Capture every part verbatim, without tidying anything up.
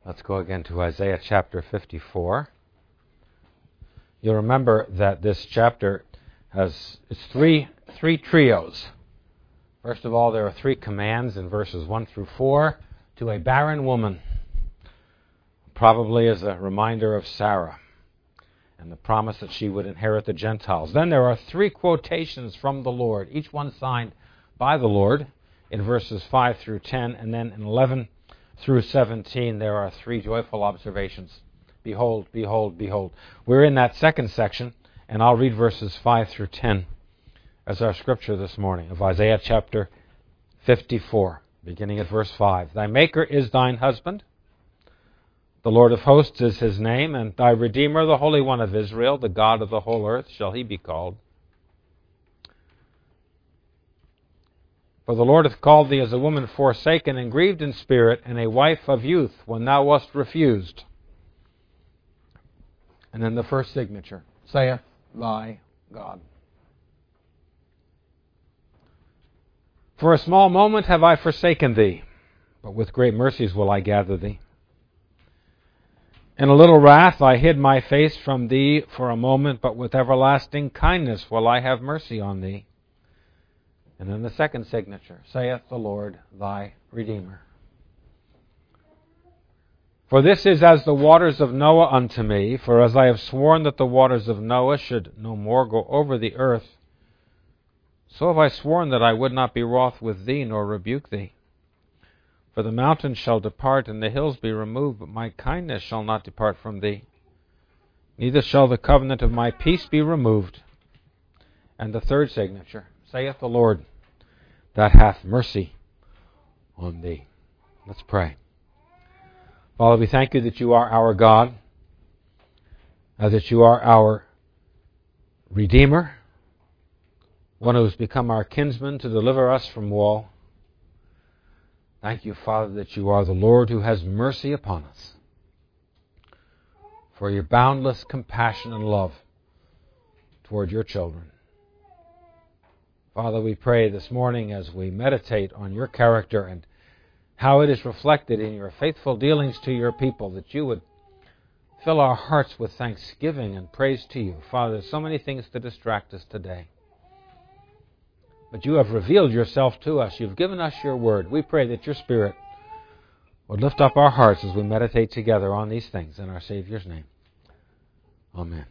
Let's go again to Isaiah chapter fifty-four. You'll remember that this chapter has it's three three trios. First of all, there are three commands in verses one through four to a barren woman, probably as a reminder of Sarah and the promise that she would inherit the Gentiles. Then there are three quotations from the Lord, each one signed by the Lord in verses five through ten, and then in eleven through seventeen there are three joyful observations. Behold, behold, behold. We're in that second section, and I'll read verses five through ten as our scripture this morning of Isaiah chapter fifty-four, beginning at verse five. Thy Maker is thine husband, the Lord of hosts is his name, and thy Redeemer, the Holy One of Israel, the God of the whole earth, shall he be called. For the Lord hath called thee as a woman forsaken and grieved in spirit, and a wife of youth, when thou wast refused. And then the first signature, saith thy God. For a small moment have I forsaken thee, but with great mercies will I gather thee. In a little wrath I hid my face from thee for a moment, but with everlasting kindness will I have mercy on thee. And then the second signature, saith the Lord thy Redeemer. For this is as the waters of Noah unto me, for as I have sworn that the waters of Noah should no more go over the earth, so have I sworn that I would not be wroth with thee, nor rebuke thee. For the mountains shall depart, and the hills be removed, but my kindness shall not depart from thee. Neither shall the covenant of my peace be removed. And the third signature, saith the Lord, that hath mercy on thee. Let's pray. Father, we thank you that you are our God, uh, that you are our Redeemer, one who has become our kinsman to deliver us from woe. Thank you, Father, that you are the Lord who has mercy upon us, for your boundless compassion and love toward your children. Father, we pray this morning as we meditate on your character and how it is reflected in your faithful dealings to your people, that you would fill our hearts with thanksgiving and praise to you. Father, there's so many things to distract us today, but you have revealed yourself to us. You've given us your word. We pray that your Spirit would lift up our hearts as we meditate together on these things in our Savior's name. Amen.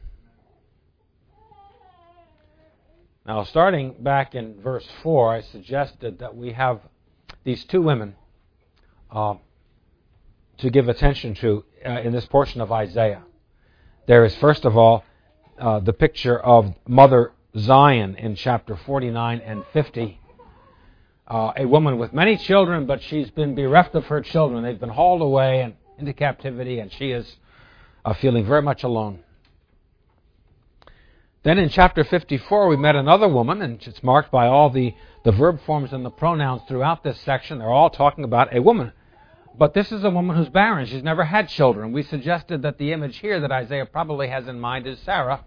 Now, starting back in verse four, I suggested that we have these two women uh, to give attention to uh, in this portion of Isaiah. There is, first of all, uh, the picture of Mother Zion in chapter forty-nine and fifty. Uh, a woman with many children, but she's been bereft of her children. They've been hauled away and into captivity, and she is uh, feeling very much alone. Then in chapter fifty-four, we met another woman, and it's marked by all the, the verb forms and the pronouns throughout this section. They're all talking about a woman. But this is a woman who's barren. She's never had children. We suggested that the image here that Isaiah probably has in mind is Sarah.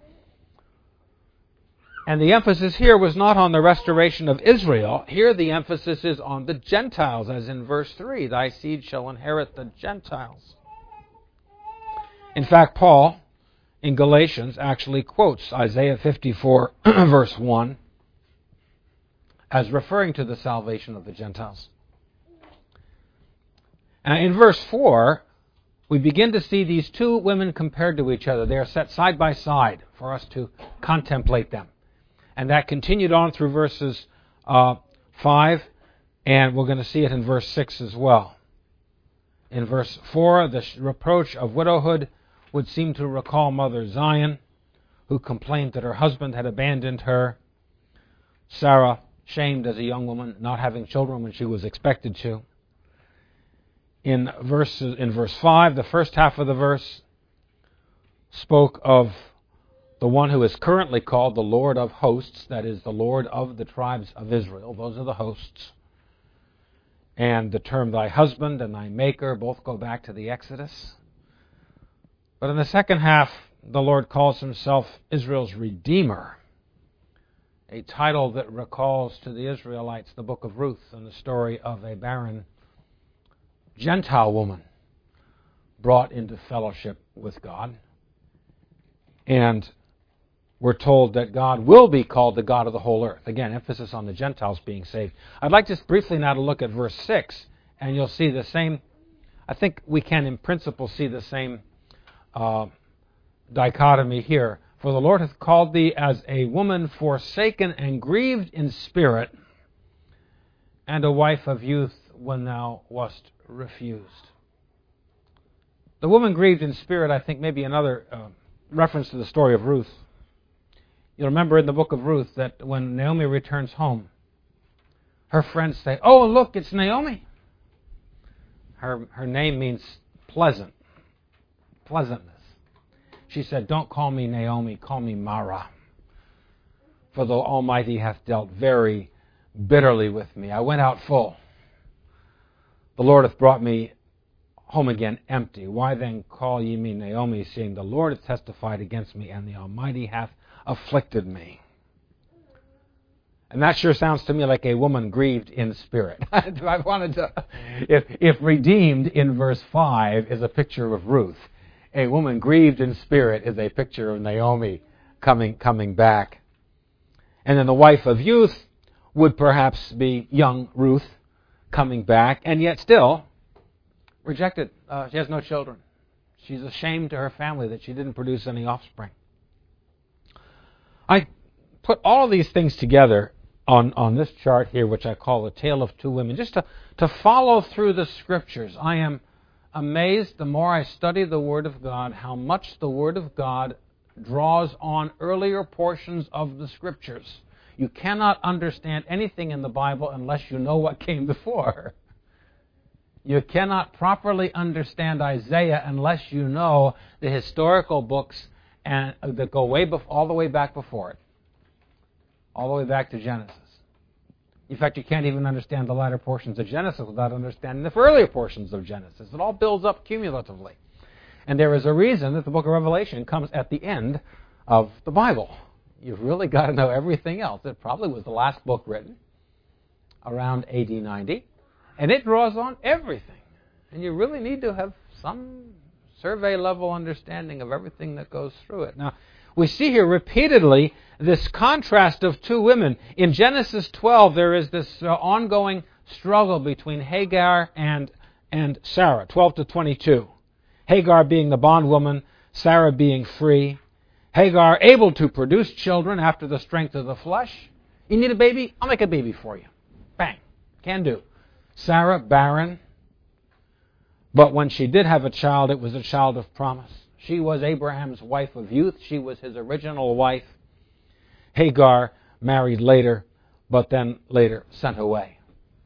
And the emphasis here was not on the restoration of Israel. Here the emphasis is on the Gentiles, as in verse three, thy seed shall inherit the Gentiles. In fact, Paul in Galatians actually quotes Isaiah fifty-four, verse one, as referring to the salvation of the Gentiles. And in verse four, we begin to see these two women compared to each other. They are set side by side for us to contemplate them. And that continued on through verses uh, five, and we're going to see it in verse six as well. In verse four, the reproach of widowhood would seem to recall Mother Zion, who complained that her husband had abandoned her. Sarah, shamed as a young woman, not having children when she was expected to. In verse, in verse five, the first half of the verse spoke of the one who is currently called the Lord of hosts, that is, the Lord of the tribes of Israel. Those are the hosts. And the term thy husband and thy maker both go back to the Exodus. But in the second half, the Lord calls himself Israel's Redeemer, a title that recalls to the Israelites the book of Ruth and the story of a barren Gentile woman brought into fellowship with God. And we're told that God will be called the God of the whole earth. Again, emphasis on the Gentiles being saved. I'd like just briefly now to look at verse six, and you'll see the same, I think we can in principle see the same uh, dichotomy here. For the Lord hath called thee as a woman forsaken and grieved in spirit, and a wife of youth when thou wast refused. The woman grieved in spirit, I think, maybe another uh, reference to the story of Ruth. You'll remember in the book of Ruth that when Naomi returns home, her friends say, "Oh, look, it's Naomi." Her, her name means pleasant, pleasantness. She said, "Don't call me Naomi, call me Mara. For the Almighty hath dealt very bitterly with me. I went out full. The Lord hath brought me home again empty. Why then call ye me Naomi, seeing the Lord hath testified against me, and the Almighty hath afflicted me?" And that sure sounds to me like a woman grieved in spirit. I wanted to, if, if redeemed in verse five is a picture of Ruth, a woman grieved in spirit is a picture of Naomi coming coming back. And then the wife of youth would perhaps be young Ruth coming back, and yet still rejected. Uh, she has no children. She's ashamed to her family that she didn't produce any offspring. I put all of these things together on, on this chart here, which I call the tale of two women, just to, to follow through the Scriptures. I am amazed, the more I study the Word of God, how much the Word of God draws on earlier portions of the Scriptures. You cannot understand anything in the Bible unless you know what came before. You cannot properly understand Isaiah unless you know the historical books and that go way bef- all the way back before it, all the way back to Genesis. In fact, you can't even understand the latter portions of Genesis without understanding the earlier portions of Genesis. It all builds up cumulatively. And there is a reason that the book of Revelation comes at the end of the Bible. You've really got to know everything else. It probably was the last book written around A D ninety. And it draws on everything. And you really need to have some survey-level understanding of everything that goes through it. Now, we see here repeatedly this contrast of two women. In Genesis twelve, there is this uh, ongoing struggle between Hagar and, and Sarah, twelve to twenty-two. Hagar being the bondwoman, Sarah being free. Hagar able to produce children after the strength of the flesh. You need a baby? I'll make a baby for you. Bang. Can do. Sarah, barren. But when she did have a child, it was a child of promise. She was Abraham's wife of youth. She was his original wife. Hagar married later, but then later sent away.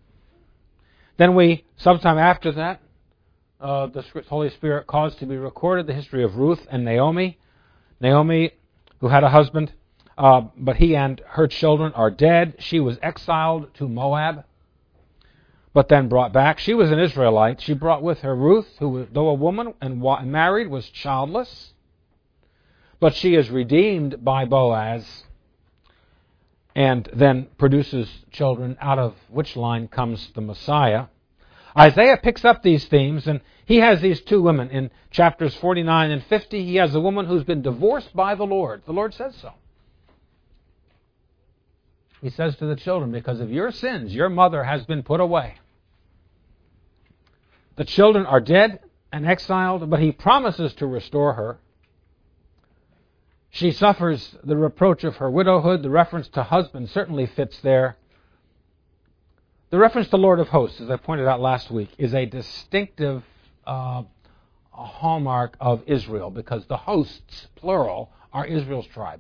Then we, sometime after that, uh, the Holy Spirit caused to be recorded the history of Ruth and Naomi. Naomi, who had a husband, uh, but he and her children are dead. She was exiled to Moab, but then brought back. She was an Israelite. She brought with her Ruth, who, though a woman and married, was childless. But she is redeemed by Boaz and then produces children, out of which line comes the Messiah. Isaiah picks up these themes, and he has these two women. In chapters forty-nine and fifty, he has a woman who's been divorced by the Lord. The Lord says so. He says to the children, because of your sins, your mother has been put away. The children are dead and exiled, but he promises to restore her. She suffers the reproach of her widowhood. The reference to husband certainly fits there. The reference to Lord of Hosts, as I pointed out last week, is a distinctive uh, a hallmark of Israel, because the hosts, plural, are Israel's tribes.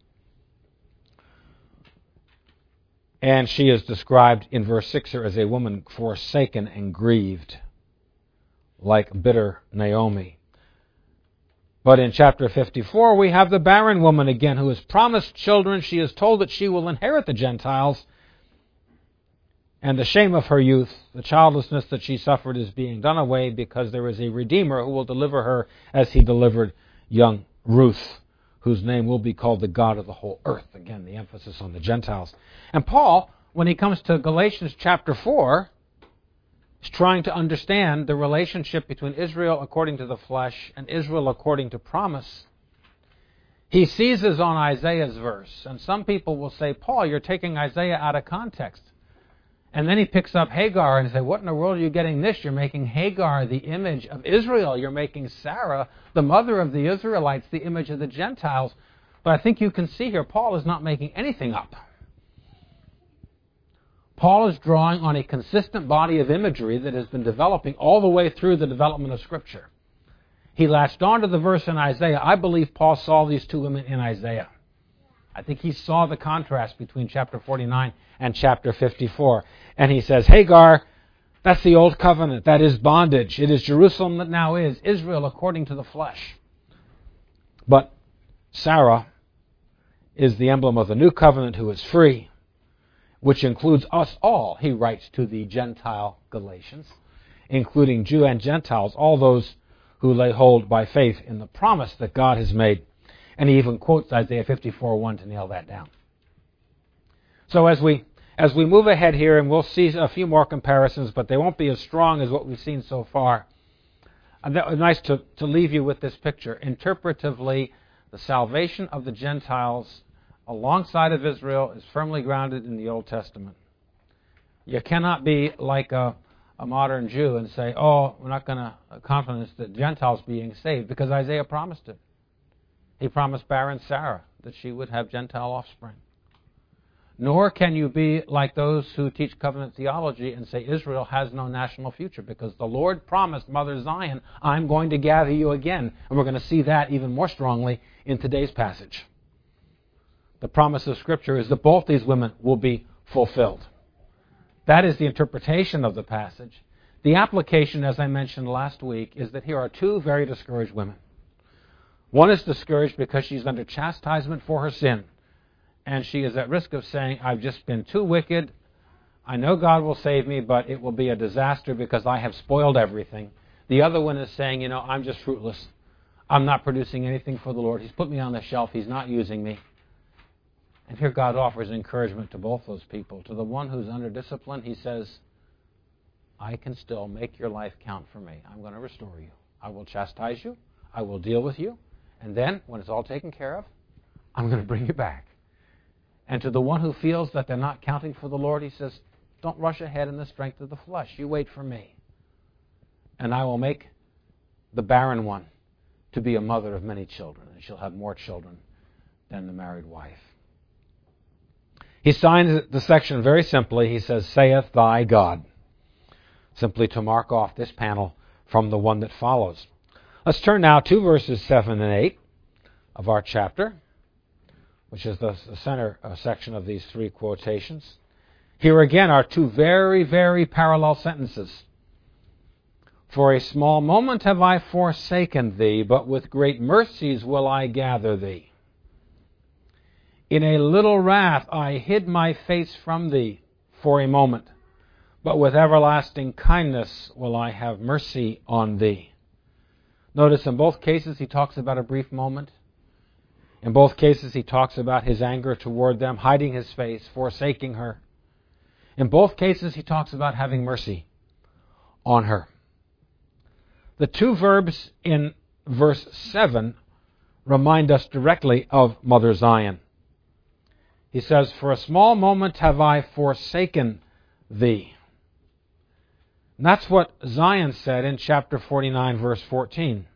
And she is described in verse six here as a woman forsaken and grieved, like bitter Naomi. But in chapter fifty-four, we have the barren woman again, who is promised children. She is told that she will inherit the Gentiles. And the shame of her youth, the childlessness that she suffered, is being done away, because there is a Redeemer who will deliver her as he delivered young Ruth, whose name will be called the God of the whole earth. Again, the emphasis on the Gentiles. And Paul, when he comes to Galatians chapter four, He's trying to understand the relationship between Israel according to the flesh and Israel according to promise. He seizes on Isaiah's verse, and some people will say, Paul, you're taking Isaiah out of context. And then he picks up Hagar and say, what in the world are you getting this? You're making Hagar the image of Israel. You're making Sarah, the mother of the Israelites, the image of the Gentiles. But I think you can see here, Paul is not making anything up. Paul is drawing on a consistent body of imagery that has been developing all the way through the development of Scripture. He latched onto the verse in Isaiah. I believe Paul saw these two women in Isaiah. I think he saw the contrast between chapter forty-nine and chapter fifty-four. And he says, Hagar, that's the old covenant. That is bondage. It is Jerusalem that now is Israel according to the flesh. But Sarah is the emblem of the new covenant who is free, which includes us all, he writes to the Gentile Galatians, including Jew and Gentiles, all those who lay hold by faith in the promise that God has made. And he even quotes Isaiah fifty-four one to nail that down. So as we as we move ahead here, and we'll see a few more comparisons, but they won't be as strong as what we've seen so far. And that was nice to, to leave you with this picture. Interpretively, the salvation of the Gentiles alongside of Israel is firmly grounded in the Old Testament. You cannot be like a, a modern Jew and say, oh, we're not going to confidence the Gentiles being saved, because Isaiah promised it. He promised barren Sarah that she would have Gentile offspring. Nor can you be like those who teach covenant theology and say Israel has no national future, because the Lord promised Mother Zion, I'm going to gather you again. And we're going to see that even more strongly in today's passage. The promise of Scripture is that both these women will be fulfilled. That is the interpretation of the passage. The application, as I mentioned last week, is that here are two very discouraged women. One is discouraged because she's under chastisement for her sin, and she is at risk of saying, I've just been too wicked. I know God will save me, but it will be a disaster because I have spoiled everything. The other one is saying, you know, I'm just fruitless. I'm not producing anything for the Lord. He's put me on the shelf. He's not using me. And here God offers encouragement to both those people. To the one who's under discipline, he says, I can still make your life count for me. I'm going to restore you. I will chastise you. I will deal with you. And then, when it's all taken care of, I'm going to bring you back. And to the one who feels that they're not counting for the Lord, he says, don't rush ahead in the strength of the flesh. You wait for me. And I will make the barren one to be a mother of many children, and she'll have more children than the married wife. He signs the section very simply. He says, saith thy God, simply to mark off this panel from the one that follows. Let's turn now to verses seven and eight of our chapter, which is the center section of these three quotations. Here again are two very, very parallel sentences. For a small moment have I forsaken thee, but with great mercies will I gather thee. In a little wrath I hid my face from thee for a moment, but with everlasting kindness will I have mercy on thee. Notice in both cases he talks about a brief moment. In both cases he talks about his anger toward them, hiding his face, forsaking her. In both cases he talks about having mercy on her. The two verbs in verse seven remind us directly of Mother Zion. He says, for a small moment have I forsaken thee. And that's what Zion said in chapter forty-nine, verse fourteen.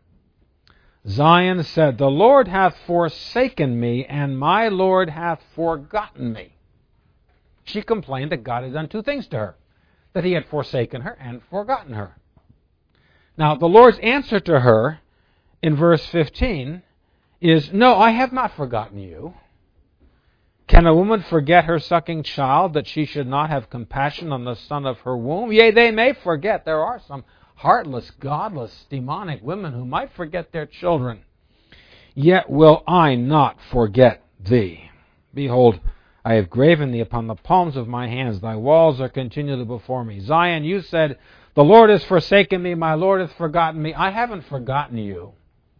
Zion said, the Lord hath forsaken me, and my Lord hath forgotten me. She complained that God had done two things to her, that he had forsaken her and forgotten her. Now, the Lord's answer to her in verse fifteen is, no, I have not forgotten you. Can a woman forget her sucking child, that she should not have compassion on the son of her womb? Yea, they may forget. There are some heartless, godless, demonic women who might forget their children. Yet will I not forget thee. Behold, I have graven thee upon the palms of my hands. Thy walls are continually before me. Zion, you said, the Lord has forsaken me, my Lord hath forgotten me. I haven't forgotten you.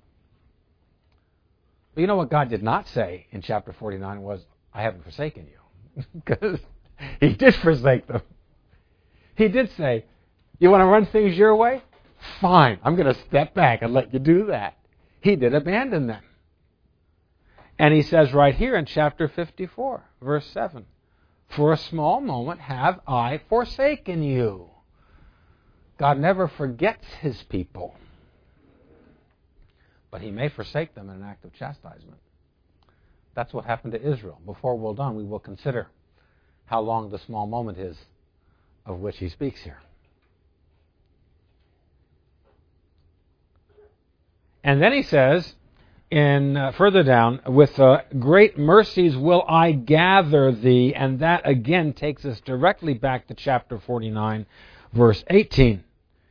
But you know what God did not say in chapter forty-nine was, I haven't forsaken you. Because he did forsake them. He did say, You want to run things your way? Fine, I'm going to step back and let you do that. He did abandon them. And he says right here in chapter fifty-four, verse seven, for a small moment have I forsaken you. God never forgets his people, but he may forsake them in an act of chastisement. That's what happened to Israel. Before we're done, we will consider how long the small moment is of which he speaks here. And then he says, in uh, further down, with uh, great mercies will I gather thee, and that again takes us directly back to chapter forty-nine, verse eighteen.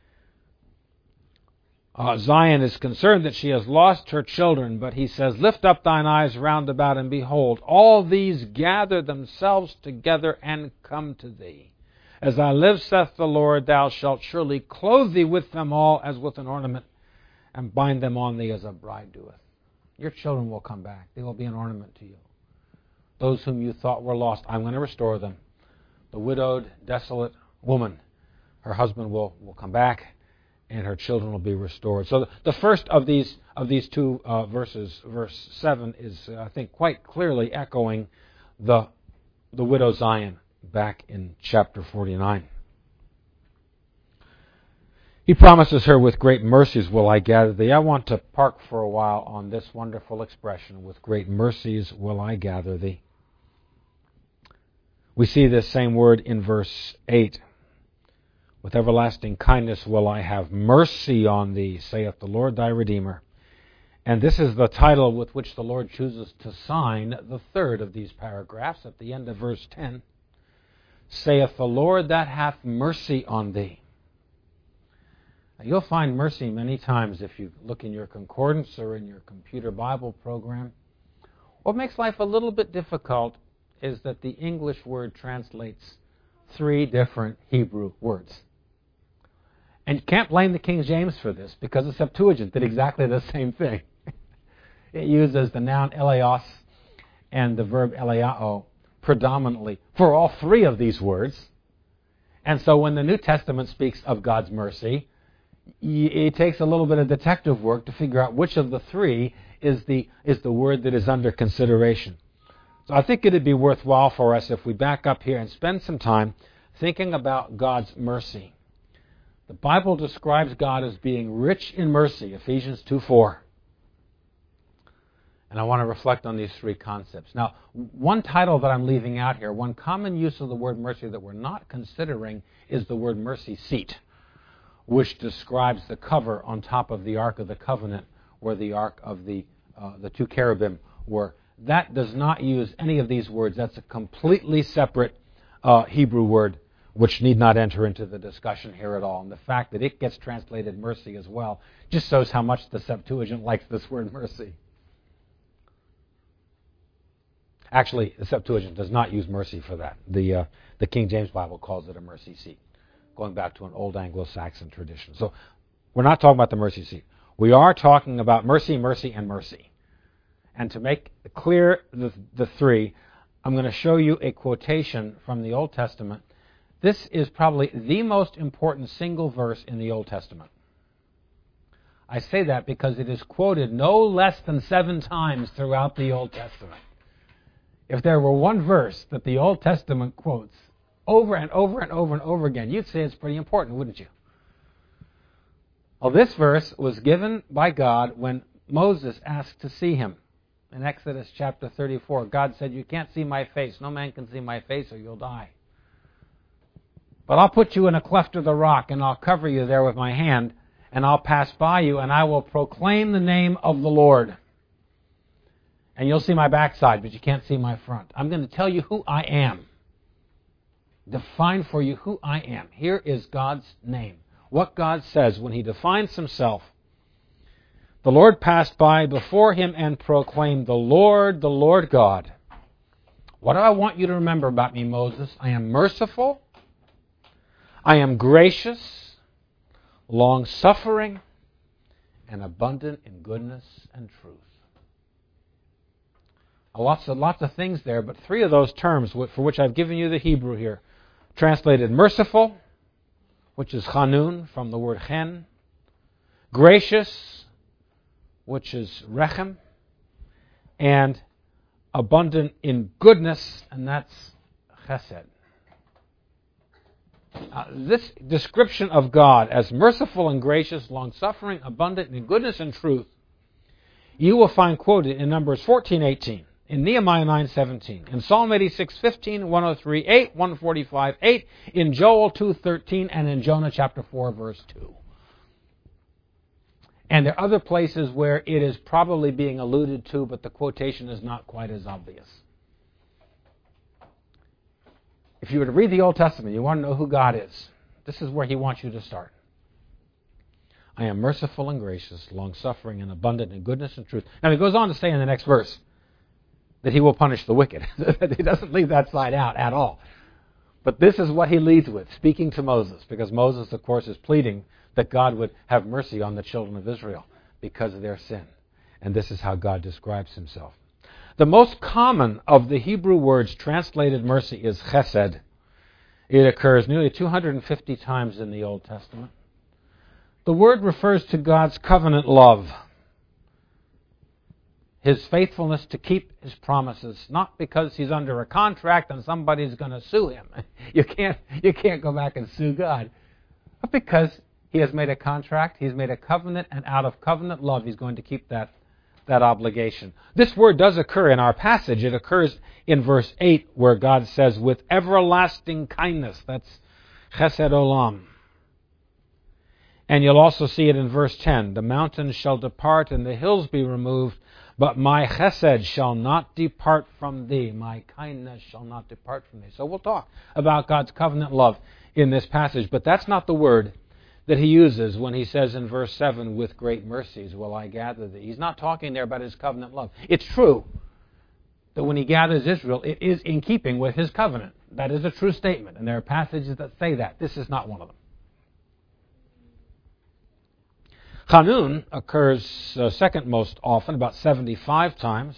Uh, Zion is concerned that she has lost her children, but he says, lift up thine eyes round about, and behold, all these gather themselves together and come to thee. As I live, saith the Lord, thou shalt surely clothe thee with them all as with an ornament, and bind them on thee as a bride doeth. Your children will come back. They will be an ornament to you. Those whom you thought were lost, I'm going to restore them. The widowed, desolate woman, her husband will, will come back, and her children will be restored. So the first of these of these two uh, verses, verse seven, is uh, I think quite clearly echoing the the widow Zion back in chapter forty-nine. He promises her, with great mercies will I gather thee. I want to park for a while on this wonderful expression, with great mercies will I gather thee. We see this same word in verse eight. With everlasting kindness will I have mercy on thee, saith the Lord thy Redeemer. And this is the title with which the Lord chooses to sign the third of these paragraphs at the end of verse ten. Saith the Lord that hath mercy on thee. Now, you'll find mercy many times if you look in your concordance or in your computer Bible program. What makes life a little bit difficult is that the English word translates three different Hebrew words. And you can't blame the King James for this, because the Septuagint did exactly the same thing. It uses the noun eleos and the verb eleao predominantly for all three of these words. And so when the New Testament speaks of God's mercy, it takes a little bit of detective work to figure out which of the three is the is the word that is under consideration. So I think it would be worthwhile for us if we back up here and spend some time thinking about God's mercy. The Bible describes God as being rich in mercy, Ephesians two four. And I want to reflect on these three concepts. Now, one title that I'm leaving out here, one common use of the word mercy that we're not considering is the word mercy seat, which describes the cover on top of the Ark of the Covenant, where the Ark of the uh, the two cherubim were. That does not use any of these words. That's a completely separate uh, Hebrew word, which need not enter into the discussion here at all. And the fact that it gets translated mercy as well just shows how much the Septuagint likes this word mercy. Actually, the Septuagint does not use mercy for that. The uh, the King James Bible calls it a mercy seat, going back to an old Anglo-Saxon tradition. So we're not talking about the mercy seat. We are talking about mercy, mercy, and mercy. And to make clear the, the three, I'm going to show you a quotation from the Old Testament. This is probably the most important single verse in the Old Testament. I say that because it is quoted no less than seven times throughout the Old Testament. If there were one verse that the Old Testament quotes over and over and over and over again, you'd say it's pretty important, wouldn't you? Well, this verse was given by God when Moses asked to see him. In Exodus chapter thirty-four, God said, you can't see my face. No man can see my face or you'll die. But I'll put you in a cleft of the rock, and I'll cover you there with my hand, and I'll pass by you, and I will proclaim the name of the Lord. And you'll see my backside, but you can't see my front. I'm going to tell you who I am. Define for you who I am. Here is God's name. What God says when he defines himself. The Lord passed by before him and proclaimed, the Lord, the Lord God. What do I want you to remember about me, Moses? I am merciful. I am gracious, long-suffering, and abundant in goodness and truth. Lots of, lots of things there, but three of those terms for which I've given you the Hebrew here. Translated merciful, which is chanun, from the word chen. Gracious, which is rechem. And abundant in goodness, and that's chesed. Uh, this description of God as merciful and gracious, long-suffering, abundant in goodness and truth, you will find quoted in Numbers fourteen eighteen, in Nehemiah nine seventeen, in Psalm eighty-six fifteen, one oh three eight, one forty-five eight, in Joel two thirteen, and in Jonah chapter four, verse two. And there are other places where it is probably being alluded to, but the quotation is not quite as obvious. If you were to read the Old Testament, you want to know who God is. This is where He wants you to start. I am merciful and gracious, long-suffering and abundant in goodness and truth. Now He goes on to say in the next verse that He will punish the wicked. He doesn't leave that side out at all. But this is what He leads with, speaking to Moses, because Moses, of course, is pleading that God would have mercy on the children of Israel because of their sin. And this is how God describes Himself. The most common of the Hebrew words translated mercy is chesed. It occurs nearly two hundred fifty times in the Old Testament. The word refers to God's covenant love, His faithfulness to keep His promises, not because He's under a contract and somebody's going to sue Him. You can't, you can't go back and sue God. But because He has made a contract, He's made a covenant, and out of covenant love He's going to keep that that obligation. This word does occur in our passage. It occurs in verse eight where God says, with everlasting kindness. That's chesed olam. And you'll also see it in verse ten. The mountains shall depart and the hills be removed, but my chesed shall not depart from thee. My kindness shall not depart from thee. So we'll talk about God's covenant love in this passage, but that's not the word that He uses when He says in verse seven, with great mercies will I gather thee. He's not talking there about His covenant love. It's true that when He gathers Israel, it is in keeping with His covenant. That is a true statement, and there are passages that say that. This is not one of them. Chanun occurs uh, second most often, about seventy-five times.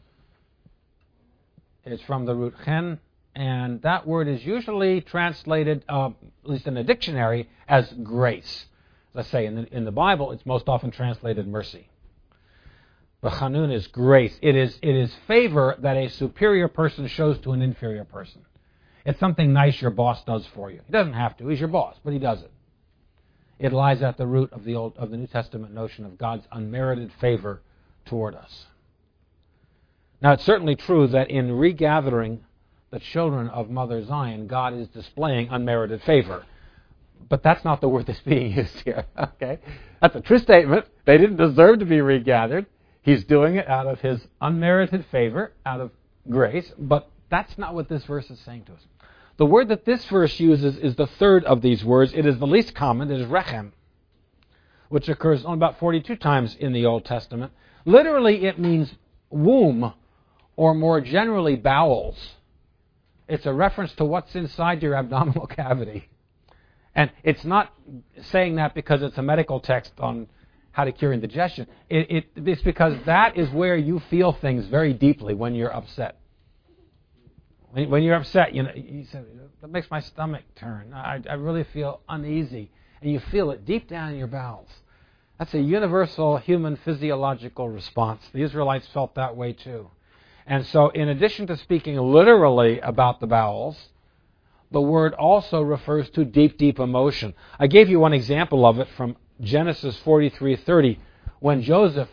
It's from the root chen, and that word is usually translated, uh, at least in a dictionary, as grace. Let's say in the, in the Bible, it's most often translated mercy. But chanun is grace. It is, it is favor that a superior person shows to an inferior person. It's something nice your boss does for you. He doesn't have to. He's your boss, but he does it. It lies at the root of the Old, of the New Testament notion of God's unmerited favor toward us. Now, it's certainly true that in regathering the children of Mother Zion, God is displaying unmerited favor. But that's not the word that's being used here. Okay, that's a true statement. They didn't deserve to be regathered. He's doing it out of His unmerited favor, out of grace. But that's not what this verse is saying to us. The word that this verse uses is the third of these words. It is the least common. It is rechem, which occurs only about forty-two times in the Old Testament. Literally, it means womb, or more generally, bowels. It's a reference to what's inside your abdominal cavity. And it's not saying that because it's a medical text on how to cure indigestion. It, it, it's because that is where you feel things very deeply when you're upset. When, when you're upset, you know, you say, that makes my stomach turn. I, I really feel uneasy. And you feel it deep down in your bowels. That's a universal human physiological response. The Israelites felt that way too. And so in addition to speaking literally about the bowels, the word also refers to deep, deep emotion. I gave you one example of it from Genesis forty-three thirty, when Joseph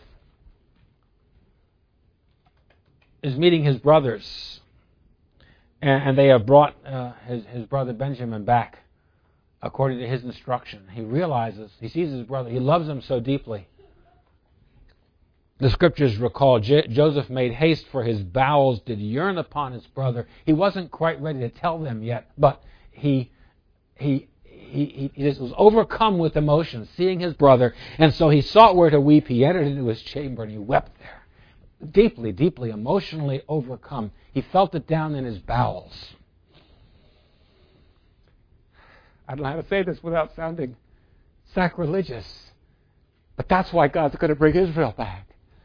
is meeting his brothers, and, and they have brought uh, his, his brother Benjamin back according to his instruction. He realizes, he sees his brother, he loves him so deeply. The scriptures recall J- Joseph made haste, for his bowels did yearn upon his brother. He wasn't quite ready to tell them yet, but he he he, he just was overcome with emotion, seeing his brother, and so he sought where to weep. He entered into his chamber and he wept there, deeply, deeply, emotionally overcome. He felt it down in his bowels. I don't know how to say this without sounding sacrilegious, but that's why God's going to bring Israel back.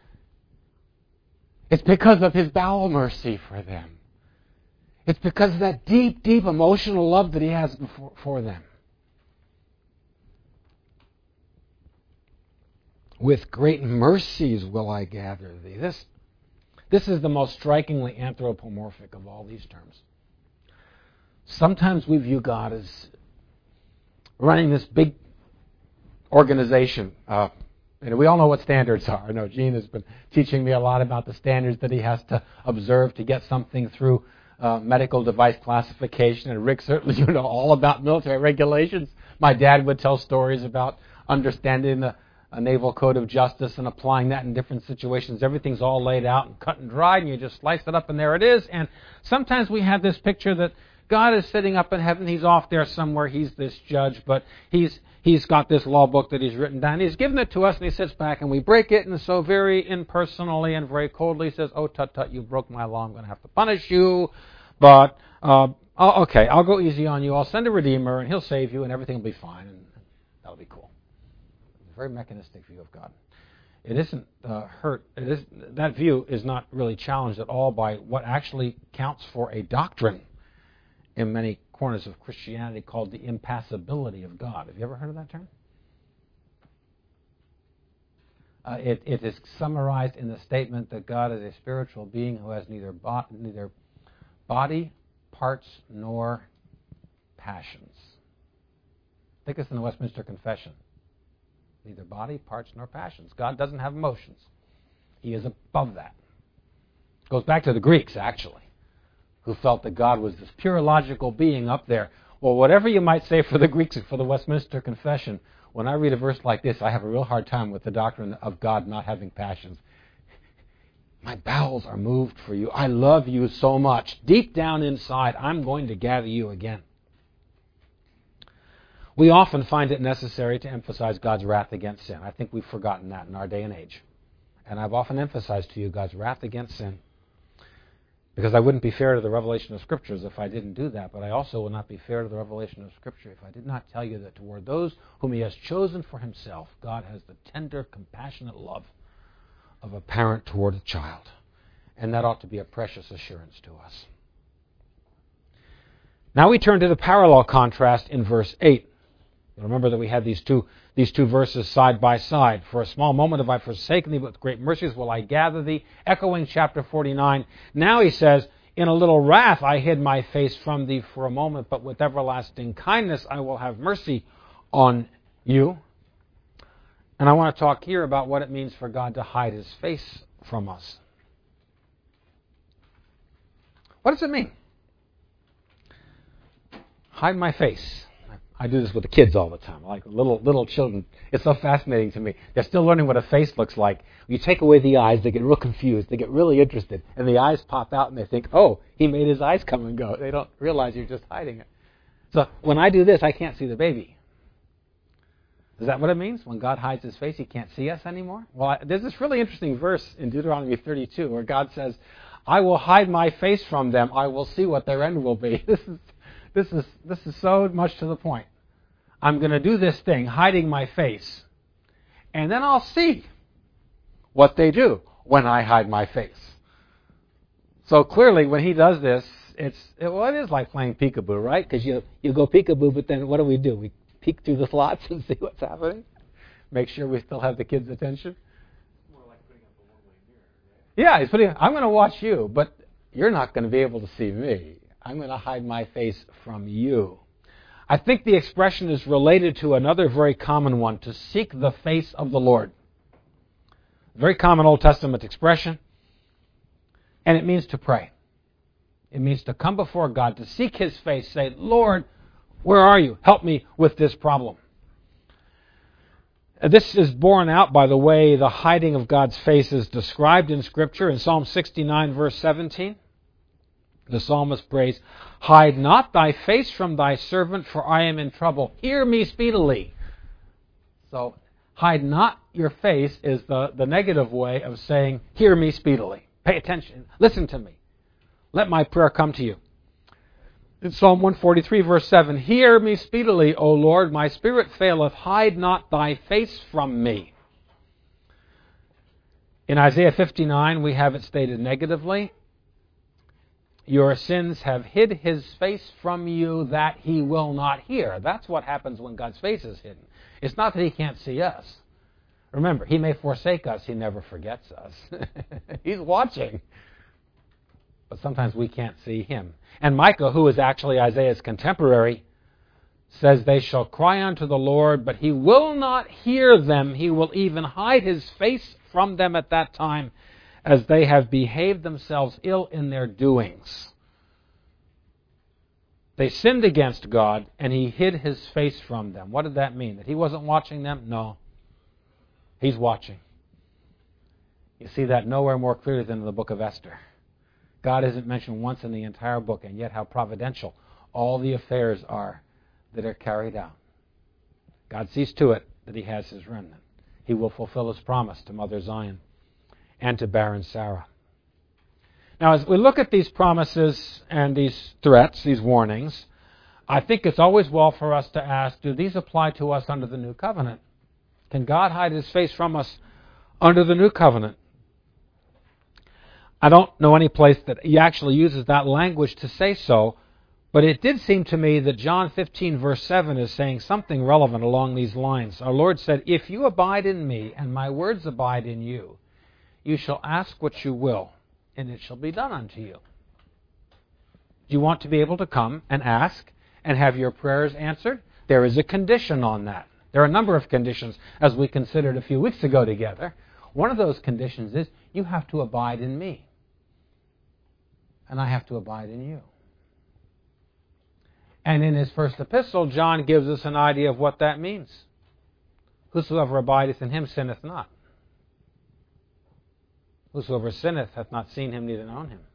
It's because of His bowel mercy for them. It's because of that deep, deep emotional love that He has for, for them. With great mercies will I gather thee. This, this is the most strikingly anthropomorphic of all these terms. Sometimes we view God as running this big organization. Uh, and we all know what standards are. I know Gene has been teaching me a lot about the standards that he has to observe to get something through uh, medical device classification. And Rick, certainly you know all about military regulations. My dad would tell stories about understanding the a naval code of justice and applying that in different situations. Everything's all laid out and cut and dried, and you just slice it up, and there it is. And sometimes we have this picture that God is sitting up in heaven. He's off there somewhere. He's this judge, but he's he's got this law book that he's written down. He's given it to us, and he sits back, and we break it, and so very impersonally and very coldly says, "Oh, tut tut, you broke my law. I'm going to have to punish you, but uh, oh, okay, I'll go easy on you. I'll send a redeemer, and he'll save you, and everything will be fine, and that'll be cool." It's a very mechanistic view of God. It isn't uh, hurt. It is, that view is not really challenged at all by what actually counts for a doctrine in many corners of Christianity called the impassibility of God. Have you ever heard of that term? Uh, it, it is summarized in the statement that God is a spiritual being who has neither, bo- neither body, parts, nor passions. I think it's in the Westminster Confession. Neither body, parts, nor passions. God doesn't have emotions. He is above that. It goes back to the Greeks, actually, who felt that God was this pure logical being up there. Well, whatever you might say for the Greeks and for the Westminster Confession, when I read a verse like this, I have a real hard time with the doctrine of God not having passions. My bowels are moved for you. I love you so much. Deep down inside, I'm going to gather you again. We often find it necessary to emphasize God's wrath against sin. I think we've forgotten that in our day and age. And I've often emphasized to you God's wrath against sin, because I wouldn't be fair to the revelation of Scriptures if I didn't do that, but I also would not be fair to the revelation of Scripture if I did not tell you that toward those whom He has chosen for Himself, God has the tender, compassionate love of a parent toward a child. And that ought to be a precious assurance to us. Now we turn to the parallel contrast in verse eight. Remember that we had these two these two verses side by side. For a small moment have I forsaken thee, but with great mercies will I gather thee. Echoing chapter forty-nine. Now he says, in a little wrath I hid my face from thee for a moment, but with everlasting kindness I will have mercy on you. And I want to talk here about what it means for God to hide His face from us. What does it mean? Hide my face. I do this with the kids all the time. Like little little children. It's so fascinating to me. They're still learning what a face looks like. You take away the eyes, they get real confused. They get really interested. And the eyes pop out and they think, oh, he made his eyes come and go. They don't realize you're just hiding it. So when I do this, I can't see the baby. Is that what it means? When God hides His face, He can't see us anymore? Well, I, there's this really interesting verse in Deuteronomy thirty-two where God says, I will hide my face from them. I will see what their end will be. This is This is this is so much to the point. I'm going to do this thing, hiding my face, and then I'll see what they do when I hide my face. So clearly, when He does this, it's it, well, it is like playing peekaboo, right? Because you you go peekaboo, but then what do we do? We peek through the slots and see what's happening. Make sure we still have the kids' attention. More like putting up a one-way mirror, right? Yeah, he's putting. I'm going to watch you, but you're not going to be able to see me. I'm going to hide my face from you. I think the expression is related to another very common one, to seek the face of the Lord. Very common Old Testament expression. And it means to pray. It means to come before God, to seek His face, say, Lord, where are you? Help me with this problem. This is borne out by the way the hiding of God's face is described in Scripture in Psalm sixty-nine, verse seventeen. The psalmist prays, hide not thy face from thy servant, for I am in trouble. Hear me speedily. So, hide not your face is the, the negative way of saying, hear me speedily. Pay attention. Listen to me. Let my prayer come to you. In Psalm one forty-three, verse seven, hear me speedily, O Lord, my spirit faileth. Hide not thy face from me. In Isaiah fifty-nine, we have it stated negatively. Your sins have hid His face from you that He will not hear. That's what happens when God's face is hidden. It's not that He can't see us. Remember, he may forsake us, he never forgets us. He's watching. But sometimes we can't see him. And Micah, who is actually Isaiah's contemporary, says, they shall cry unto the Lord, but he will not hear them. He will even hide his face from them at that time, as they have behaved themselves ill in their doings. They sinned against God, and he hid his face from them. What did that mean? That he wasn't watching them? No. He's watching. You see that nowhere more clearly than in the book of Esther. God isn't mentioned once in the entire book, and yet how providential all the affairs are that are carried out. God sees to it that he has his remnant. He will fulfill his promise to Mother Zion and to barren Sarah. Now, as we look at these promises and these threats, these warnings, I think it's always well for us to ask, do these apply to us under the new covenant? Can God hide his face from us under the new covenant? I don't know any place that he actually uses that language to say so, but it did seem to me that John fifteen verse seven is saying something relevant along these lines. Our Lord said, if you abide in me and my words abide in you, you shall ask what you will, and it shall be done unto you. Do you want to be able to come and ask and have your prayers answered? There is a condition on that. There are a number of conditions, as we considered a few weeks ago together. One of those conditions is you have to abide in me, and I have to abide in you. And in his first epistle, John gives us an idea of what that means. Whosoever abideth in him sinneth not. Whosoever sinneth hath not seen him, neither known him.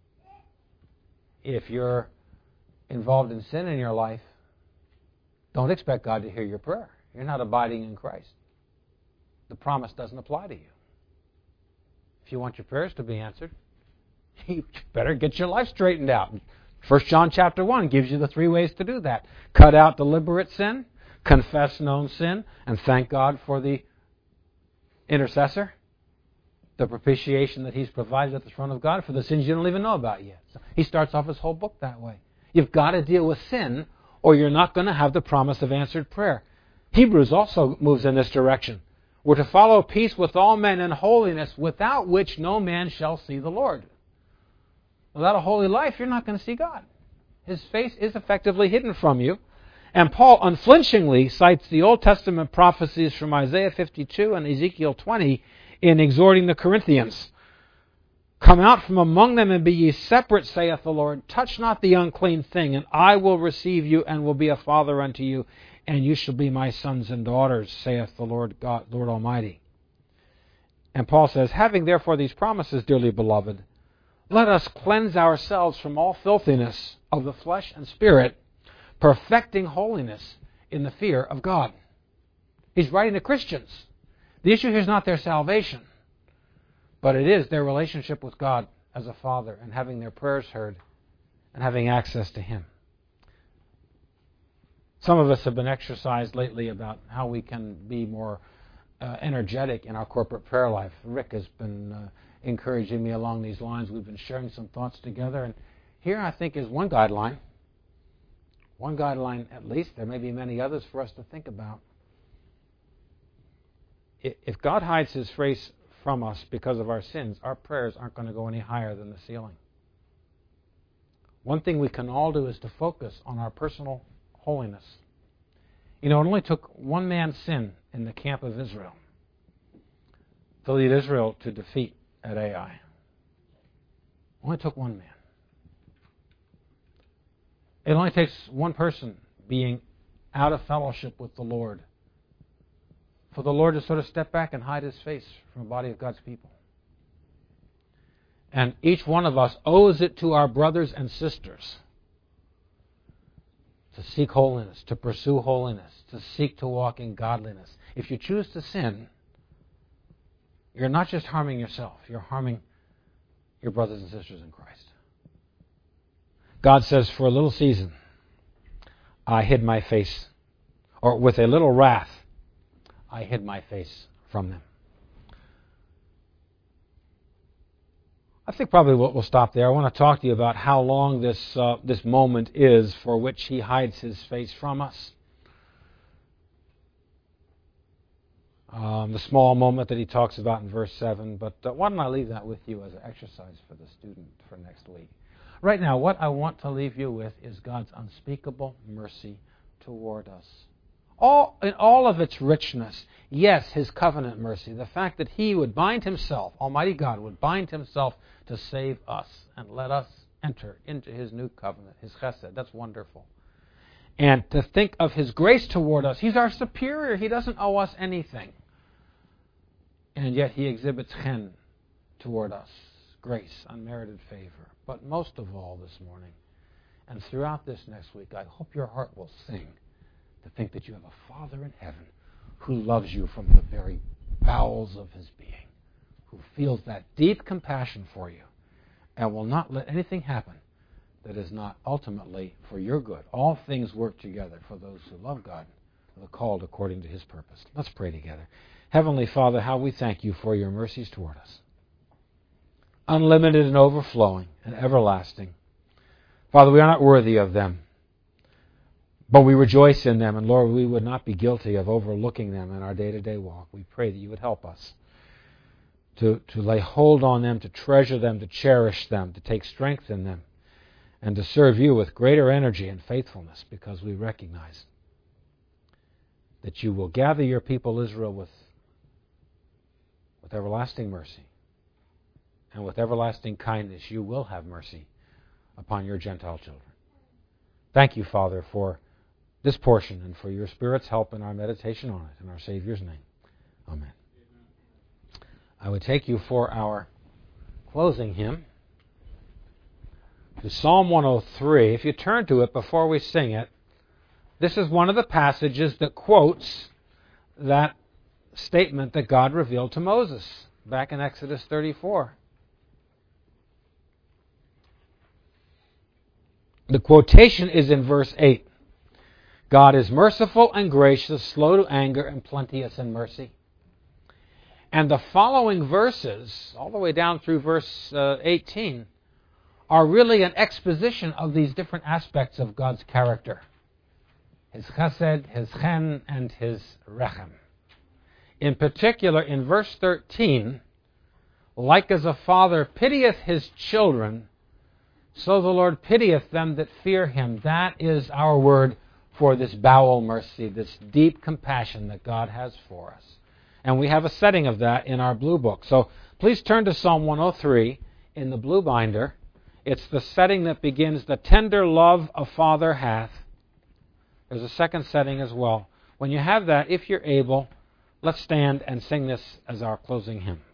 If you're involved in sin in your life, don't expect God to hear your prayer. You're not abiding in Christ. The promise doesn't apply to you. If you want your prayers to be answered, you better get your life straightened out. First John chapter one gives you the three ways to do that. Cut out deliberate sin, confess known sin, and thank God for the intercessor, the propitiation that he's provided at the throne of God for the sins you don't even know about yet. So he starts off his whole book that way. You've got to deal with sin, or you're not going to have the promise of answered prayer. Hebrews also moves in this direction. We're to follow peace with all men and holiness, without which no man shall see the Lord. Without a holy life, you're not going to see God. His face is effectively hidden from you. And Paul unflinchingly cites the Old Testament prophecies from Isaiah fifty-two and Ezekiel twenty in exhorting the Corinthians. Come out from among them and be ye separate, saith the Lord. Touch not the unclean thing, and I will receive you and will be a father unto you, and you shall be my sons and daughters, saith the Lord God, Lord Almighty. And Paul says, having therefore these promises, dearly beloved, let us cleanse ourselves from all filthiness of the flesh and spirit, perfecting holiness in the fear of God. He's writing to Christians. The issue here is not their salvation, but it is their relationship with God as a Father and having their prayers heard and having access to Him. Some of us have been exercised lately about how we can be more uh, energetic in our corporate prayer life. Rick has been uh, encouraging me along these lines. We've been sharing some thoughts together, and here I think is one guideline. One guideline at least. There may be many others for us to think about. If God hides His face from us because of our sins, our prayers aren't going to go any higher than the ceiling. One thing we can all do is to focus on our personal holiness. You know, it only took one man's sin in the camp of Israel to lead Israel to defeat at Ai. Only took one man. It only takes one person being out of fellowship with the Lord for the Lord to sort of step back and hide His face from the body of God's people. And each one of us owes it to our brothers and sisters to seek holiness, to pursue holiness, to seek to walk in godliness. If you choose to sin, you're not just harming yourself, you're harming your brothers and sisters in Christ. God says, for a little season, I hid my face, or with a little wrath, I hid my face from them. I think probably we'll, we'll stop there. I want to talk to you about how long this uh, this moment is for which He hides His face from us. um, the small moment that he talks about in verse seven. But uh, why don't I leave that with you as an exercise for the student for next week? Right now, what I want to leave you with is God's unspeakable mercy toward us. All, in all of its richness, yes, His covenant mercy, the fact that He would bind Himself, Almighty God would bind Himself to save us and let us enter into His new covenant, His chesed. That's wonderful. And to think of His grace toward us, He's our superior. He doesn't owe us anything. And yet He exhibits chen toward us, grace, unmerited favor. But most of all this morning, and throughout this next week, I hope your heart will sing to think that you have a Father in heaven who loves you from the very bowels of His being, who feels that deep compassion for you and will not let anything happen that is not ultimately for your good. All things work together for those who love God and are called according to His purpose. Let's pray together. Heavenly Father, how we thank You for Your mercies toward us. Unlimited and overflowing and everlasting. Father, we are not worthy of them, but we rejoice in them. And Lord, we would not be guilty of overlooking them in our day-to-day walk. We pray that You would help us to, to lay hold on them, to treasure them, to cherish them, to take strength in them, and to serve You with greater energy and faithfulness, because we recognize that You will gather Your people Israel with, with everlasting mercy. And with everlasting kindness, You will have mercy upon Your Gentile children. Thank You, Father, for this portion and for Your Spirit's help in our meditation on it. In our Savior's name. Amen. I would take you for our closing hymn to Psalm one oh three. If you turn to it before we sing it, this is one of the passages that quotes that statement that God revealed to Moses back in Exodus thirty-four. The quotation is in verse eight. God is merciful and gracious, slow to anger, and plenteous in mercy. And the following verses, all the way down through verse uh, eighteen, are really an exposition of these different aspects of God's character. His chesed, His chen, and His rechem. In particular, in verse thirteen, like as a father pitieth his children, so the Lord pitieth them that fear Him. That is our word for this bowel mercy, this deep compassion that God has for us. And we have a setting of that in our blue book. So please turn to Psalm one oh three in the blue binder. It's the setting that begins, the tender love a father hath. There's a second setting as well. When you have that, if you're able, let's stand and sing this as our closing hymn.